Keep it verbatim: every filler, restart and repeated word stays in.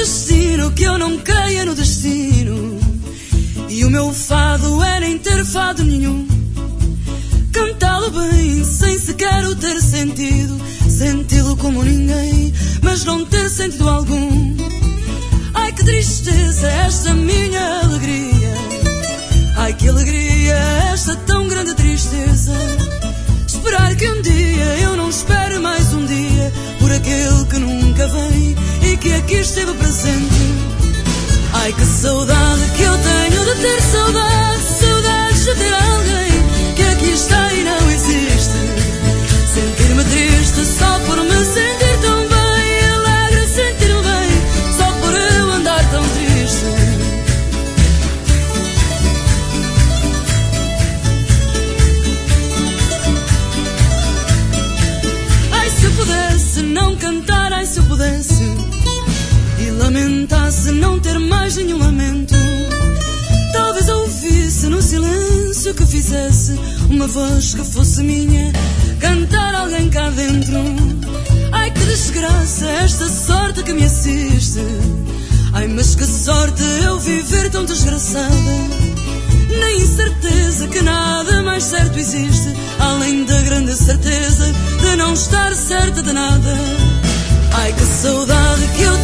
destino que eu não creia no destino. E o meu fado é nem ter fado nenhum. Cantá-lo bem, sem sequer o ter sentido. Senti-lo como ninguém, mas não ter sentido algum. Ai, que tristeza esta minha alegria. Ai, que alegria esta tão grande tristeza. Esperar que um dia eu não espere mais um dia por aquele que nunca vem e que aqui esteve presente. Ai, que saudade que eu tenho de ter saudade. Saudades de ter alguém que aqui está e não existe. Sentir-me triste só por me sentir tão bem. Alegre sentir-me bem só por eu andar tão triste. Ai, se eu pudesse não cantar, ai, se eu pudesse e lamentasse não ter mais nenhum lamento. Talvez eu ouvisse no silêncio que fizesse uma voz que fosse minha, cantar alguém cá dentro. Ai, que desgraça esta sorte que me assiste. Ai, mas que sorte eu viver tão desgraçada. Na incerteza que nada mais certo existe, além da grande certeza de não estar certa de nada. Ai, que saudade que eu